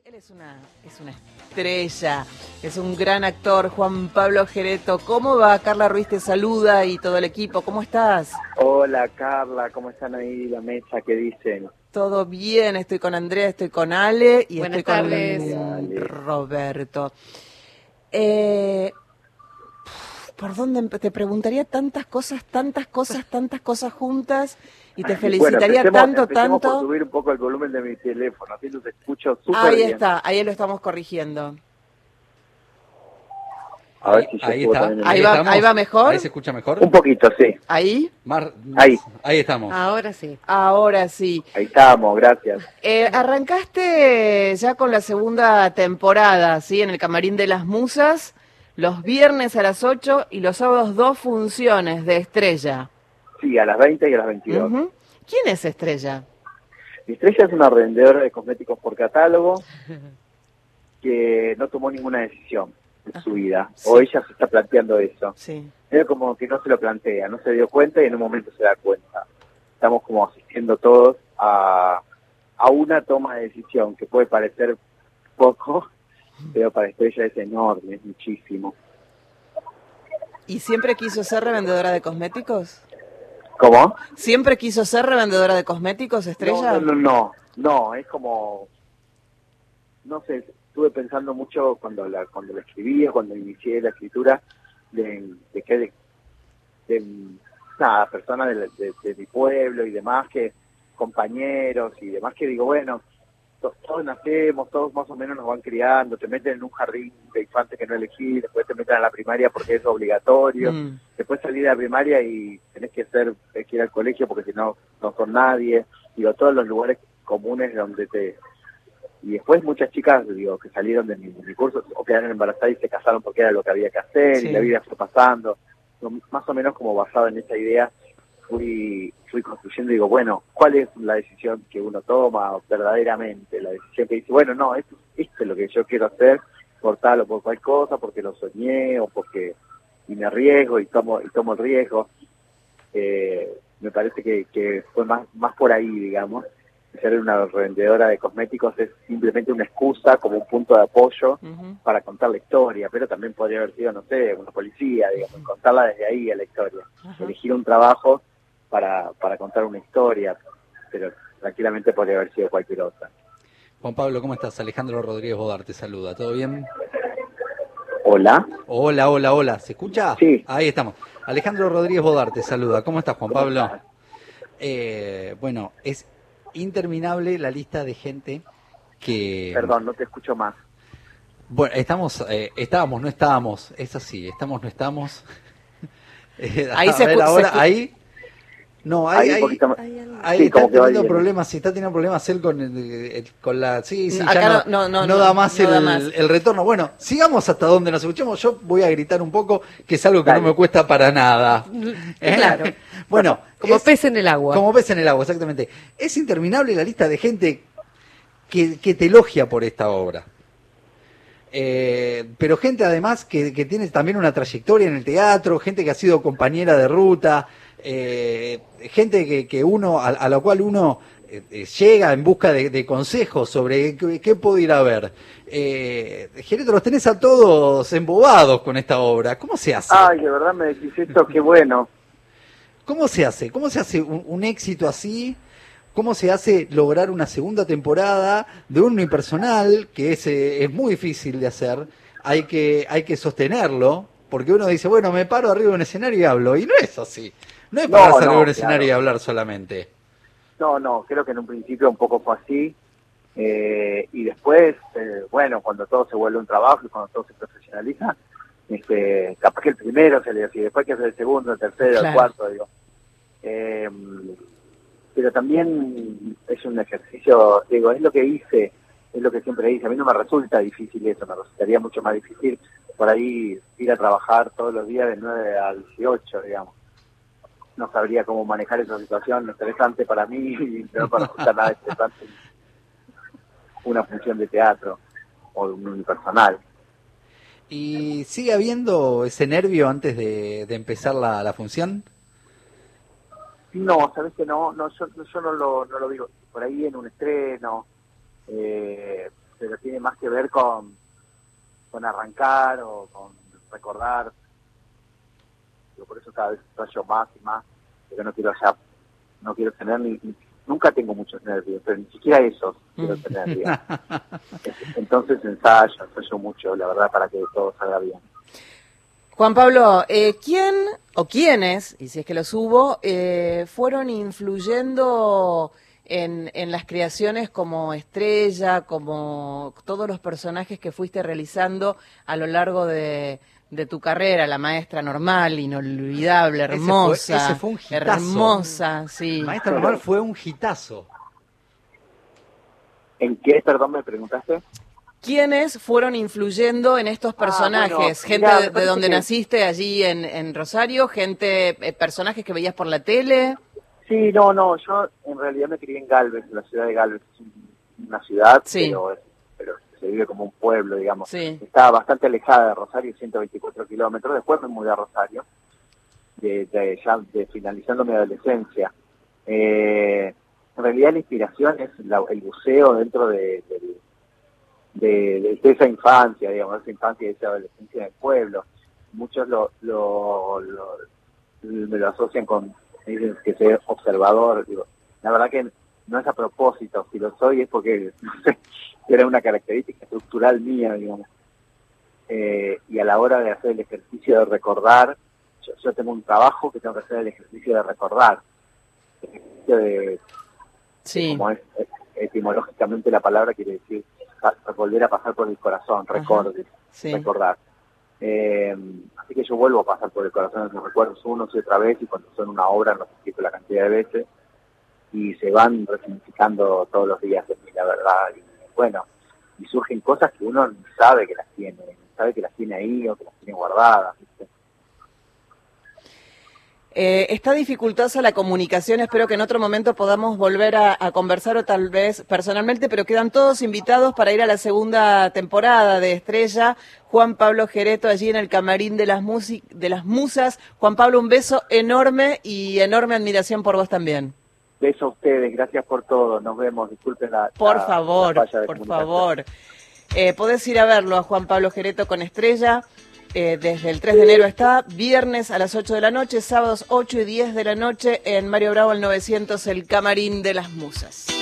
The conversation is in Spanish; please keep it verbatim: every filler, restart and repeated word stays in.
él es una, es una estrella, es un gran actor, Juan Pablo Gereto. ¿Cómo va? Carla Ruiz te saluda y todo el equipo. ¿Cómo estás? Hola Carla, ¿cómo están ahí la mesa? ¿Qué dicen? Todo bien, estoy con Andrea, estoy con Ale y Buenas estoy tardes. con Roberto. Eh, ¿Por dónde empe- te preguntaría tantas cosas, tantas cosas, tantas cosas juntas y te felicitaría bueno, empecemos, tanto, empecemos tanto? por subir un poco el volumen de mi teléfono, así los escucho súper Ahí bien. está, ahí lo estamos corrigiendo. A ver Ahí, si yo ahí subo está. también el Ahí mío. va, estamos. ahí va mejor. Ahí se escucha mejor. Un poquito, sí. Ahí, Mar- Ahí. ahí estamos. Ahora sí. ahora sí. Ahí estamos, gracias. Eh, arrancaste ya con la segunda temporada, ¿sí? En el Camarín de las Musas, los viernes a las ocho y los sábados dos funciones de Estrella. Sí, a las veinte y a las veintidós. Ujú. ¿Quién es Estrella? Estrella es una vendedora de cosméticos por catálogo que no tomó ninguna decisión en su vida, Sí. o ella se está planteando eso. Sí. Es como que no se lo plantea, no se dio cuenta y en un momento se da cuenta. Estamos como asistiendo todos a, a una toma de decisión que puede parecer poco, pero para Estrella es enorme, es muchísimo. ¿Y siempre quiso ser revendedora de cosméticos? ¿Cómo? ¿Siempre quiso ser revendedora de cosméticos, Estrella? No, no, no, no, no, es como, no sé, estuve pensando mucho cuando la cuando la escribía, cuando inicié la escritura, de, de que de, de nada, personas de, de, de mi pueblo y demás, que compañeros y demás, que digo, bueno, to- todos nacemos, todos más o menos nos van criando, te meten en un jardín de infantes que no elegí, después te meten a la primaria porque es obligatorio, Mm. después salís de la primaria y tenés que ser, tenés que ir al colegio porque si no, no son nadie, digo, todos los lugares comunes donde te... Y después muchas chicas, digo, que salieron de mi, de mi curso o quedaron embarazadas y se casaron porque era lo que había que hacer, Sí. y la vida fue pasando. Yo, más o menos como basado en esa idea, fui fui construyendo y digo, bueno, ¿cuál es la decisión que uno toma verdaderamente? La decisión que dice, bueno, no, esto, esto es lo que yo quiero hacer por tal o por cual cosa, porque lo soñé o porque y me arriesgo y tomo y tomo el riesgo. Eh, me parece que, que fue más más por ahí, digamos. Ser una revendedora de cosméticos es simplemente una excusa, como un punto de apoyo Ujú. para contar la historia, pero también podría haber sido, no sé, una policía, digamos, contarla desde ahí a la historia. Ajá. Elegir un trabajo para, para contar una historia, pero tranquilamente podría haber sido cualquier otra. Juan Pablo, ¿cómo estás? Alejandro Rodríguez Bodar te saluda. ¿Todo bien? ¿Hola? Hola, hola, hola. ¿Se escucha? Sí. Ahí estamos. Alejandro Rodríguez Bodar te saluda. ¿Cómo estás, Juan ¿Cómo Pablo? estás? Eh, bueno, es interminable la lista de gente que... Perdón, no te escucho más. Bueno, estamos, eh, estábamos, no estábamos. Es así, estamos, no estamos. Eh, Ahí a se ver, escu- se ahora, escu- ahí... No, ahí, Ahí un ahí, poquito más. ahí Sí, está como que va teniendo bien. problemas, si está teniendo problemas él con, el- el- con la... Sí, sí, Acá ya no- no, no, no, no no, da más, no el, da más. el retorno. Bueno, sigamos hasta donde nos escuchemos. Yo voy a gritar un poco, que es algo que Dale. no me cuesta para nada. ¿Eh? Claro. Bueno, Como es- pez en el agua. Como pez en el agua, exactamente. Es interminable la lista de gente que, que te elogia por esta obra. Eh, pero gente además que, que tiene también una trayectoria en el teatro, gente que ha sido compañera de ruta, eh, gente que, que uno a, a la cual uno eh, eh, llega en busca de, de consejos sobre qué, qué puedo ir a ver. Eh, Gereto, los tenés a todos embobados con esta obra. ¿Cómo se hace? Ay, de verdad me decís esto, qué bueno. ¿Cómo se hace? ¿Cómo se hace un, un éxito así? ¿Cómo se hace lograr una segunda temporada de un unipersonal que es, eh, es muy difícil de hacer? Hay que, hay que sostenerlo, porque uno dice, bueno, me paro arriba de un escenario y hablo, y no es así. No es No, pararse arriba no, de un claro. escenario y hablar solamente. No, no, creo que en un principio un poco fue así. Eh, y después, eh, bueno, cuando todo se vuelve un trabajo y cuando todo se profesionaliza, este, capaz que el primero se le así, después que hacer el segundo, el tercero, Claro. el cuarto, digo. Eh, pero también es un ejercicio, digo, es lo que hice, es lo que siempre hice. A mí no me resulta difícil eso, me resultaría mucho más difícil por ahí ir a trabajar todos los días de nueve a dieciocho, digamos. No sabría cómo manejar esa situación, estresante para mí y no me resulta nada estresante una función de teatro o de un unipersonal. ¿Y sigue habiendo ese nervio antes de, de empezar la, la función? No, sabes que no, no yo, yo no lo no lo digo por ahí en un estreno, eh, pero tiene más que ver con, con arrancar o con recordar. Yo por eso cada vez rayo más y más, porque no quiero ya, no quiero tener ni, ni nunca tengo muchos nervios, pero ni siquiera esos quiero tener nervios. Entonces ensayo, ensayo mucho, la verdad, para que todo salga bien. Juan Pablo, eh, ¿quién o quiénes, y si es que los hubo, eh, fueron influyendo en, en las creaciones como Estrella, como todos los personajes que fuiste realizando a lo largo de, de tu carrera? La Maestra Normal, inolvidable, hermosa. Ese fue, ese fue un hitazo. Hermosa, sí. Maestra Normal fue un hitazo. ¿En qué, perdón, me preguntaste? ¿Quiénes fueron influyendo en estos personajes? Ah, bueno, gente mirá, de, de donde que... naciste, allí en, en Rosario, gente, eh, personajes que veías por la tele. Sí, no, no, yo en realidad me crié en Galvez, en la ciudad de Galvez, es una ciudad, sí. pero, pero se vive como un pueblo, digamos. Sí. Estaba bastante alejada de Rosario, ciento veinticuatro kilómetros, después me mudé a Rosario, de, de, ya de, finalizando mi adolescencia. Eh, en realidad la inspiración es la, el buceo dentro de... de De, de esa infancia, digamos, esa infancia y esa adolescencia del pueblo. Muchos lo, lo, lo, me lo asocian con, me dicen que soy observador. Digo, la verdad que no es a propósito, si lo soy es porque, no sé, era una característica estructural mía, digamos. Eh, y a la hora de hacer el ejercicio de recordar, yo, yo tengo un trabajo que tengo que hacer el ejercicio de recordar. El ejercicio de, sí. de como es, es, etimológicamente la palabra quiere decir volver a pasar por el corazón, recordar, sí. recordar. Eh, así que yo vuelvo a pasar por el corazón de los recuerdos una y otra vez, y cuando son una obra no sé la cantidad de veces, y se van resignificando todos los días de mí, la verdad. Y bueno, y surgen cosas que uno sabe que las tiene, sabe que las tiene ahí o que las tiene guardadas, ¿viste? Eh, está dificultosa la comunicación, espero que en otro momento podamos volver a, a conversar o tal vez personalmente, pero quedan todos invitados para ir a la segunda temporada de Estrella. Juan Pablo Gereto allí en el camarín de las, music de las musas. Juan Pablo, un beso enorme y enorme admiración por vos también. Beso a ustedes, gracias por todo, nos vemos, disculpen la Por la, favor, la por favor. Eh, podés ir a verlo a Juan Pablo Gereto con Estrella. Eh, desde el tres de enero está, viernes a las ocho de la noche, sábados ocho y diez de la noche en Mario Bravo al novecientos, el Camarín de las Musas.